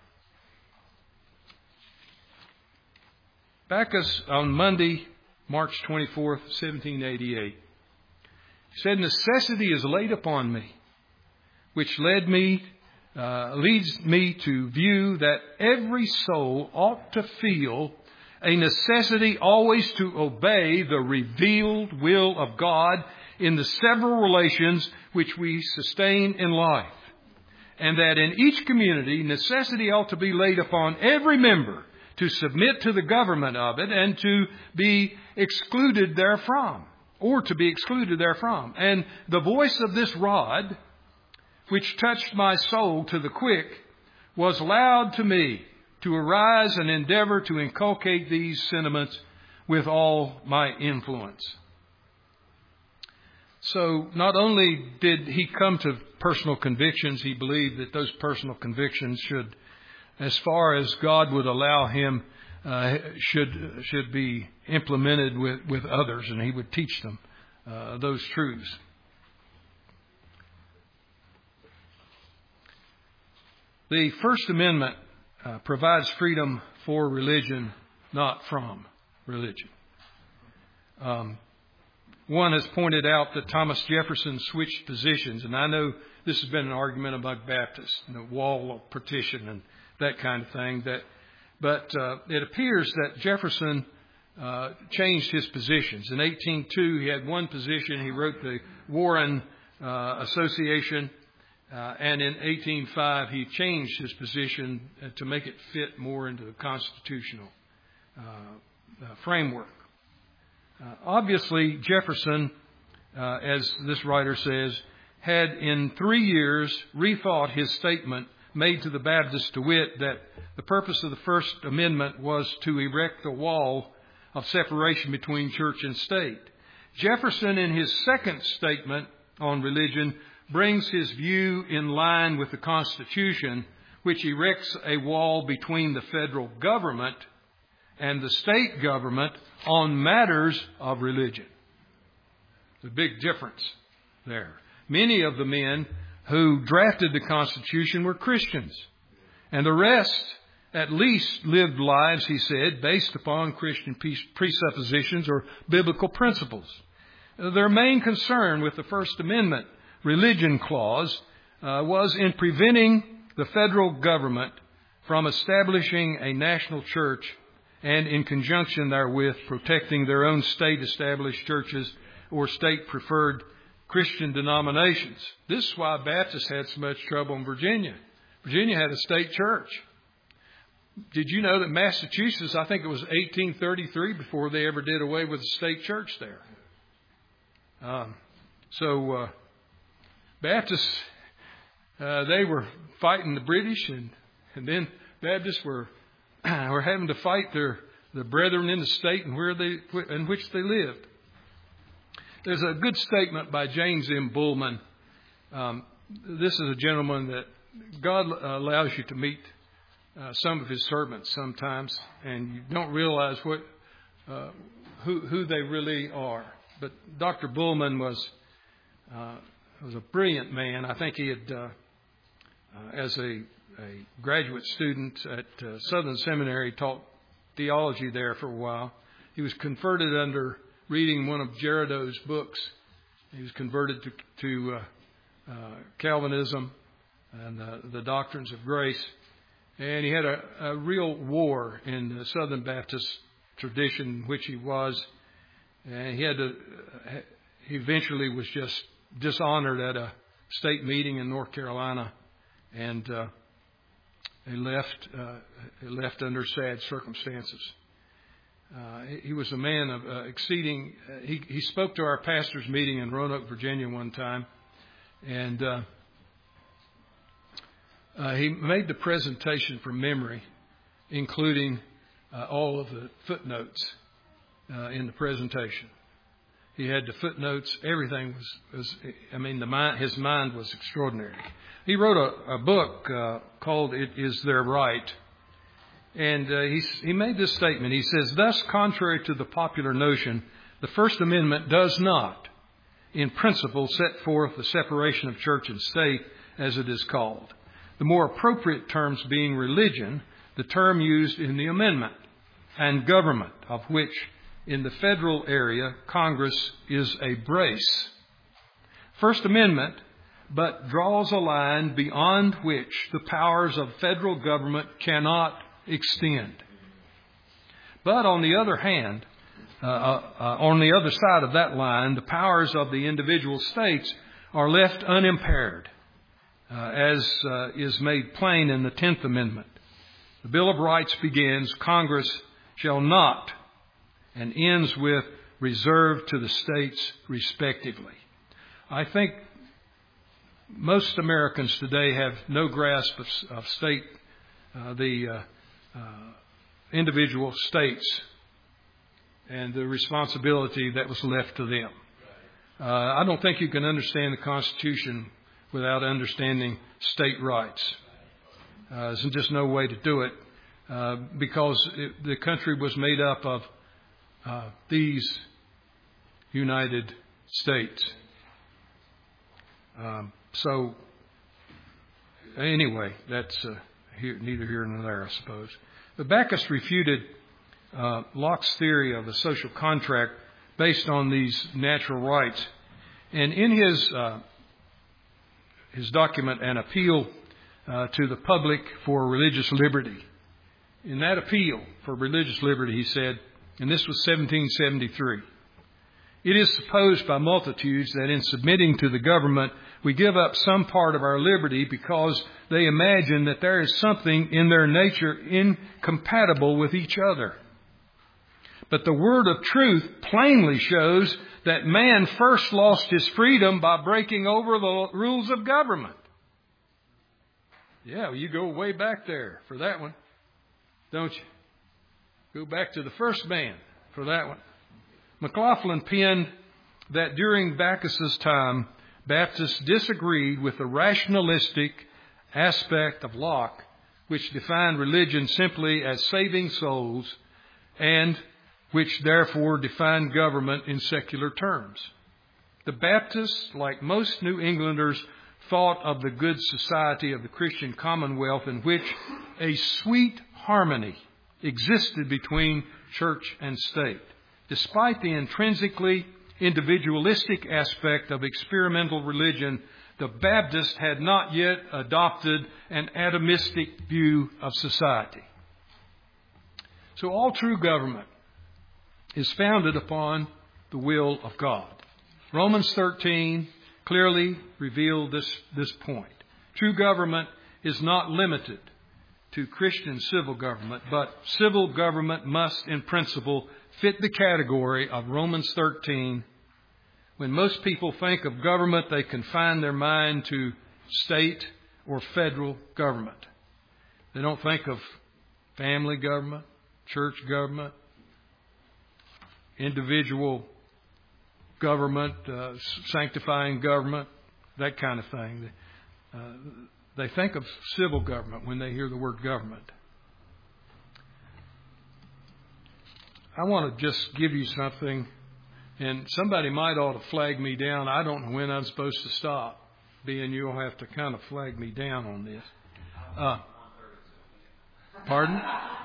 Bacchus, on Monday, March twenty-fourth, seventeen eighty-eight, he said, "Necessity is laid upon me, which led me uh, leads me to view that every soul ought to feel a necessity always to obey the revealed will of God in the several relations which we sustain in life. And that in each community, necessity ought to be laid upon every member to submit to the government of it and to be excluded therefrom, or to be excluded therefrom. And the voice of this rod, which touched my soul to the quick, was loud to me to arise and endeavor to inculcate these sentiments with all my influence. So not only did he come to personal convictions, he believed that those personal convictions should, as far as God would allow him, uh, should should be implemented with, with others, and he would teach them uh, those truths. The First Amendment uh, provides freedom for religion, not from religion. Um, One has pointed out that Thomas Jefferson switched positions, and I know this has been an argument among Baptists, you know, wall of partition and that kind of thing. That, but uh, it appears that Jefferson uh, changed his positions. In eighteen oh two, he had one position. He wrote the Warren uh, Association, uh, and in eighteen oh five, he changed his position to make it fit more into the constitutional uh, uh, framework. Uh, obviously, Jefferson, uh, as this writer says, had in three years rethought his statement made to the Baptists, to wit, that the purpose of the First Amendment was to erect a wall of separation between church and state. Jefferson, in his second statement on religion, brings his view in line with the Constitution, which erects a wall between the federal government and the state government on matters of religion. There's a big difference there. Many of the men who drafted the Constitution were Christians, and the rest at least lived lives, he said, based upon Christian presuppositions or biblical principles. Their main concern with the First Amendment religion clause uh, was in preventing the federal government from establishing a national church, and in conjunction therewith protecting their own state-established churches or state-preferred Christian denominations. This is why Baptists had so much trouble in Virginia. Virginia had a state church. Did you know that Massachusetts, I think it was eighteen thirty-three before they ever did away with the state church there. Um, so uh, Baptists, uh, they were fighting the British, and, and then Baptists were were having to fight their, their brethren in the state and where they in which they lived. There's a good statement by James M. Bullman. Um, this is a gentleman that God allows you to meet uh, some of his servants sometimes, and you don't realize what uh, who who they really are. But Doctor Bullman was uh, was a brilliant man. I think he had, uh, uh, as a a graduate student at uh, Southern Seminary, taught theology there for a while. He was converted under reading one of Gerardo's books. He was converted to, to uh, uh, Calvinism and uh, the doctrines of grace. And he had a, a real war in the Southern Baptist tradition, which he was. And he had to, uh, he eventually was just dishonored at a state meeting in North Carolina, and uh, He left, uh, he left under sad circumstances. Uh, he, he was a man of uh, exceeding. Uh, he, he spoke to our pastors' meeting in Roanoke, Virginia, one time, and uh, uh, he made the presentation from memory, including uh, all of the footnotes uh, in the presentation. He had the footnotes. Everything was, was I mean, the mind, his mind was extraordinary. He wrote a, a book uh, called "It Is Their Right," and uh, he, he made this statement. He says, "Thus, contrary to the popular notion, the First Amendment does not, in principle, set forth the separation of church and state, as it is called. The more appropriate terms being religion, the term used in the amendment, and government, of which in the federal area, Congress is a brace. First Amendment, but draws a line beyond which the powers of federal government cannot extend. But on the other hand, uh, uh, on the other side of that line, the powers of the individual states are left unimpaired, uh, as uh, is made plain in the tenth Amendment. The Bill of Rights begins, Congress shall not, and ends with, reserved to the states respectively. I think most Americans today have no grasp of, of state, uh, the uh, uh, individual states and the responsibility that was left to them. Uh, I don't think you can understand the Constitution without understanding state rights. Uh, there's just no way to do it uh, because it, the country was made up of uh, these United States. Um, so, anyway, that's uh, here, neither here nor there, I suppose. But Backus refuted uh, Locke's theory of a social contract based on these natural rights. And in his uh, his document, An Appeal uh, to the Public for Religious Liberty, in that appeal for religious liberty, he said, and this was seventeen seventy-three, it is supposed by multitudes that in submitting to the government, we give up some part of our liberty because they imagine that there is something in their nature incompatible with each other. But the word of truth plainly shows that man first lost his freedom by breaking over the rules of government. Yeah, well, you go way back there for that one, don't you? Go back to the first man for that one. McLaughlin penned that during Backus's time, Baptists disagreed with the rationalistic aspect of Locke, which defined religion simply as saving souls and which therefore defined government in secular terms. The Baptists, like most New Englanders, thought of the good society of the Christian commonwealth in which a sweet harmony existed between church and state. Despite the intrinsically individualistic aspect of experimental religion, the Baptists had not yet adopted an atomistic view of society. So all true government is founded upon the will of God. Romans thirteen clearly revealed this, this point. True government is not limited to Christian civil government, but civil government must, in principle, fit the category of Romans thirteen. When most people think of government, they confine their mind to state or federal government. They don't think of family government, church government, individual government, uh, sanctifying government, that kind of thing. Uh, they think of civil government when they hear the word government. I want to just give you something, and somebody might ought to flag me down. I don't know when I'm supposed to stop, being you'll have to kind of flag me down on this. Uh, pardon?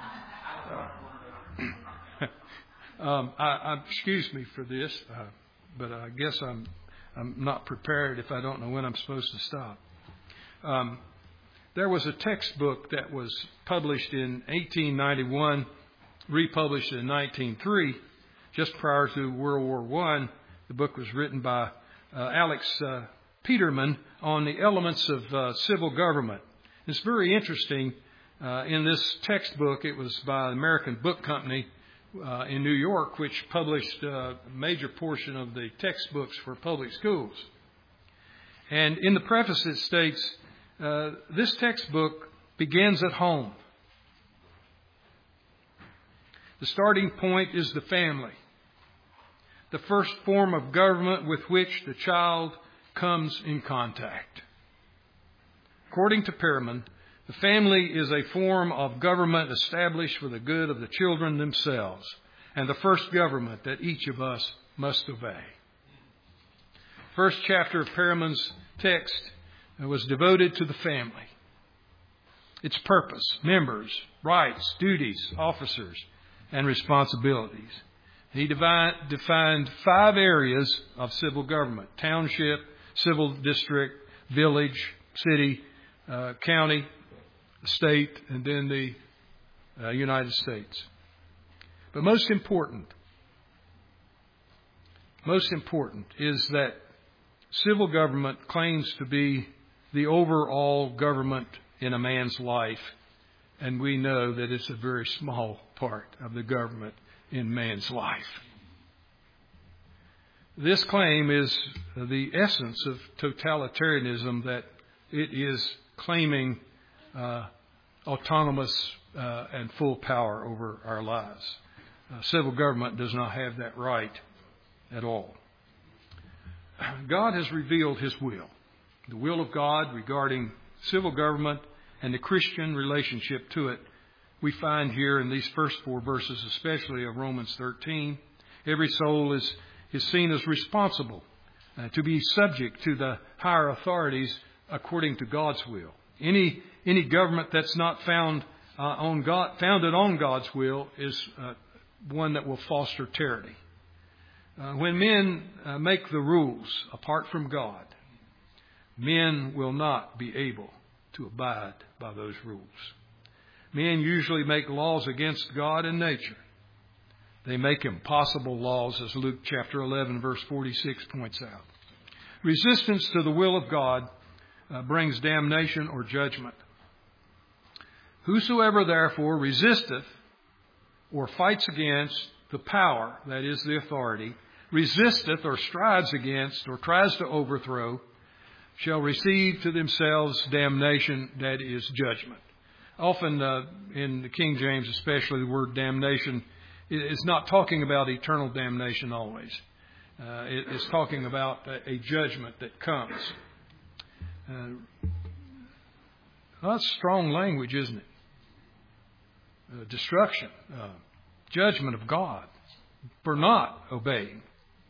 Uh, um, I, I, excuse me for this, uh, but I guess I'm I'm not prepared if I don't know when I'm supposed to stop. Um, there was a textbook that was published in eighteen ninety-one, republished in nineteen oh three, just prior to World War One. The book was written by uh, Alex uh, Peterman on the elements of uh, civil government. It's very interesting. Uh, in this textbook, it was by the American Book Company uh, in New York, which published uh, a major portion of the textbooks for public schools. And in the preface it states, uh, this textbook begins at home. The starting point is the family, the first form of government with which the child comes in contact. According to Perriman, the family is a form of government established for the good of the children themselves, and the first government that each of us must obey. First chapter of Perriman's text was devoted to the family, its purpose, members, rights, duties, officers, and responsibilities. He defined five areas of civil government: township, civil district, village, city, uh, county, state, and then the uh, United States. But most important, most important is that civil government claims to be the overall government in a man's life, and we know that it's a very small part of the government in man's life. This claim is the essence of totalitarianism, that it is claiming uh, autonomous uh, and full power over our lives. Uh, civil government does not have that right at all. God has revealed His will, the will of God regarding civil government and the Christian relationship to it. We find here in these first four verses, especially of Romans thirteen, every soul is, is seen as responsible uh, to be subject to the higher authorities according to God's will. Any any government that's not found uh, on God, founded on God's will is uh, one that will foster tyranny. Uh, when men uh, make the rules apart from God, men will not be able to abide by those rules. Men usually make laws against God and nature. They make impossible laws, as Luke chapter eleven, verse forty-six points out. Resistance to the will of God uh, brings damnation or judgment. Whosoever therefore resisteth or fights against the power, that is the authority, resisteth or strives against or tries to overthrow, shall receive to themselves damnation, that is judgment. Often uh, in the King James especially, the word damnation is not talking about eternal damnation always. Uh, it, it's talking about a, a judgment that comes. Uh, well, that's strong language, isn't it? Uh, destruction, uh, judgment of God for not obeying.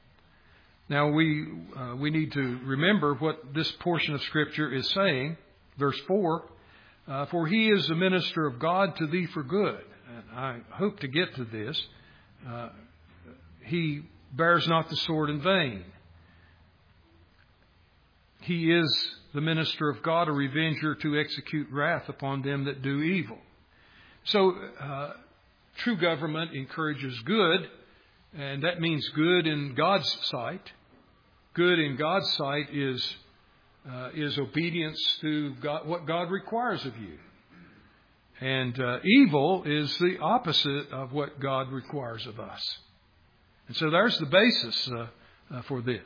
Now we uh, we need to remember what this portion of Scripture is saying. Verse four, uh, for He is the minister of God to thee for good. And I hope to get to this. Uh, he bears not the sword in vain. He is the minister of God, a revenger to execute wrath upon them that do evil. So uh, true government encourages good, and that means good in God's sight. Good in God's sight is uh, is obedience to God, what God requires of you. And uh, evil is the opposite of what God requires of us. And so there's the basis uh, uh, for this.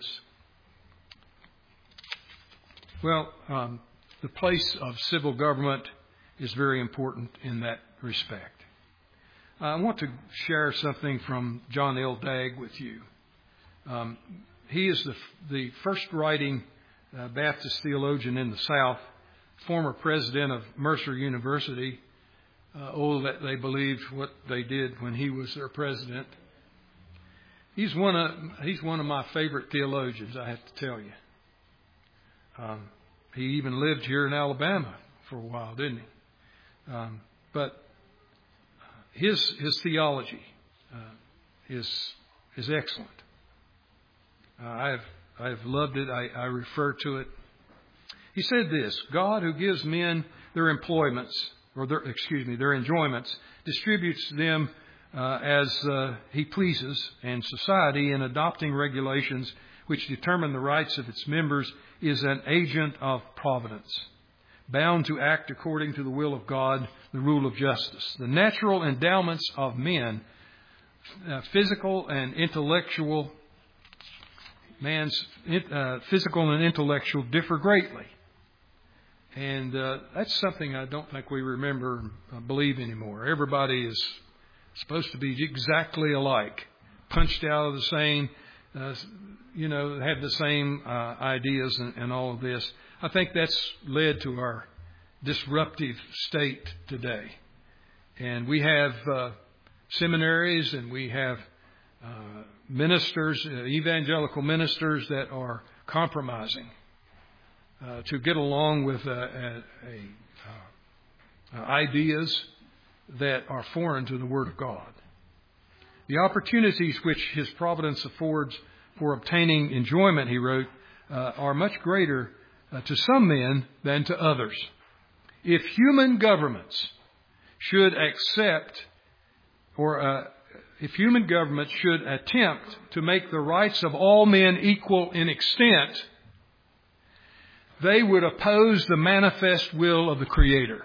Well, um, the place of civil government is very important in that respect. I want to share something from John L. Dagg with you. Um, he is the, the first writing uh, Baptist theologian in the South, former president of Mercer University. Uh, oh, that they believed what they did when he was their president. He's one of he's one of my favorite theologians, I have to tell you. Um, he even lived here in Alabama for a while, didn't he? Um, but his his theology uh, is is excellent. Uh, I've I've loved it. I, I refer to it. He said this: God, who gives men their employments, or their excuse me, their enjoyments, distributes them uh, as uh, He pleases, and society, in adopting regulations which determine the rights of its members, is an agent of providence, bound to act according to the will of God, the rule of justice. The natural endowments of men, uh, physical and intellectual, man's uh, physical and intellectual differ greatly. And uh, that's something I don't think we remember uh, believe anymore. Everybody is supposed to be exactly alike, punched out of the same, uh, you know, have the same uh, ideas and, and all of this. I think that's led to our disruptive state today. And we have uh, seminaries, and we have uh, ministers, uh, evangelical ministers that are compromising Uh, to get along with uh, a, a, uh, ideas that are foreign to the Word of God. The opportunities which His providence affords for obtaining enjoyment, he wrote, uh, are much greater uh, to some men than to others. If human governments should accept or uh, if human governments should attempt to make the rights of all men equal in extent, they would oppose the manifest will of the Creator.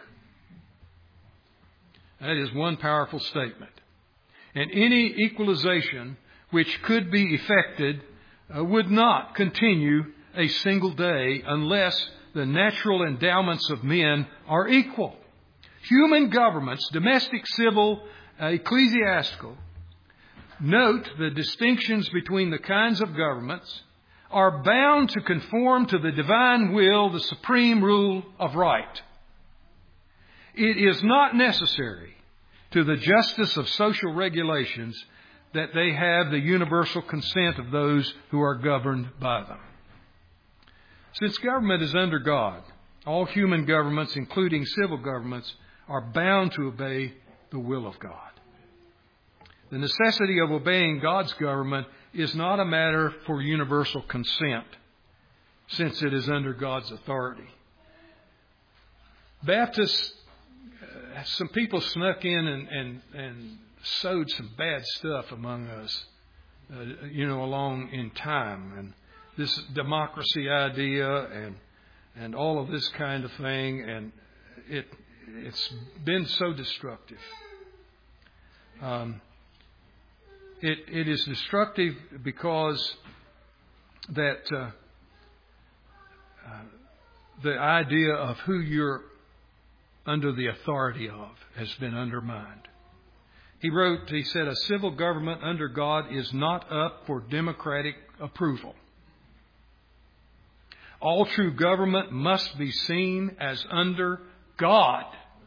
That is one powerful statement. And any equalization which could be effected uh, would not continue a single day unless the natural endowments of men are equal. Human governments, domestic, civil, uh, ecclesiastical, note the distinctions between the kinds of governments, are bound to conform to the divine will, the supreme rule of right. It is not necessary to the justice of social regulations that they have the universal consent of those who are governed by them. Since government is under God, all human governments, including civil governments, are bound to obey the will of God. The necessity of obeying God's government is not a matter for universal consent, since it is under God's authority. Baptists, uh, some people snuck in and, and, and sowed some bad stuff among us, uh, you know, along in time. And this democracy idea and and all of this kind of thing, and it it's been so destructive. Um, it it is destructive because that uh, uh, the idea of who you're under the authority of has been undermined. He wrote, he said, a civil government under God is not up for democratic approval. All true government must be seen as under God.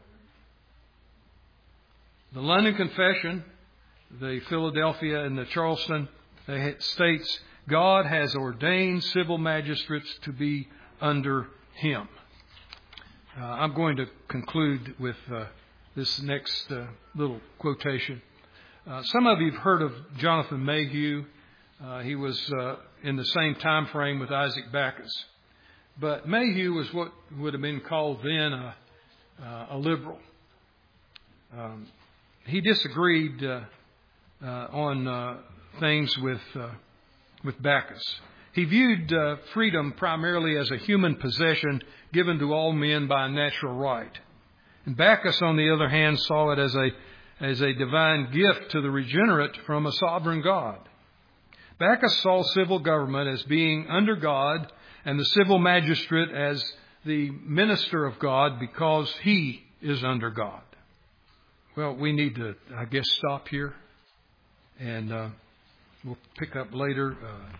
The London Confession, the Philadelphia and the Charleston, they states, God has ordained civil magistrates to be under Him. Uh, I'm going to conclude with uh, this next uh, little quotation. Uh, some of you have heard of Jonathan Mayhew. Uh, he was uh, in the same time frame with Isaac Backus. But Mayhew was what would have been called then a, uh, a liberal. Um, he disagreed uh, uh, on uh, things with uh, with Backus. He viewed uh, freedom primarily as a human possession given to all men by natural right. And Backus, on the other hand, saw it as a as a divine gift to the regenerate from a sovereign God. Backus saw civil government as being under God and the civil magistrate as the minister of God because he is under God. Well, we need to, I guess, stop here, and uh, we'll pick up later. Uh,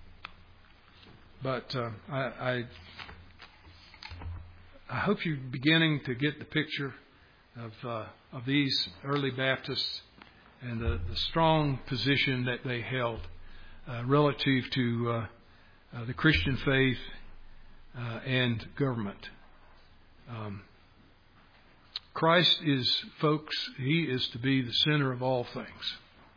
but uh, I, I I hope you're beginning to get the picture of uh, of these early Baptists and the, the strong position that they held uh, relative to uh, uh, the Christian faith uh, and government. Um, Christ is, folks, He is to be the center of all things.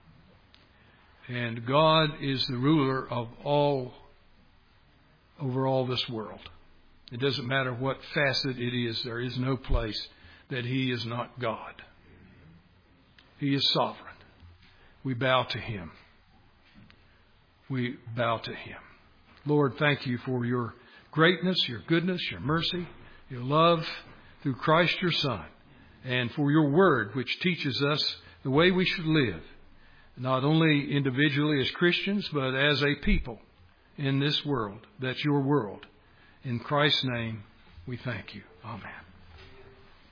And God is the ruler of all, over all this world. It doesn't matter what facet it is. There is no place that He is not God. He is sovereign. We bow to Him. We bow to Him. Lord, thank You for Your greatness, Your goodness, Your mercy, Your love through Christ Your Son, and for Your Word, which teaches us the way we should live, not only individually as Christians, but as a people in this world, that's Your world. In Christ's name, we thank You. Amen.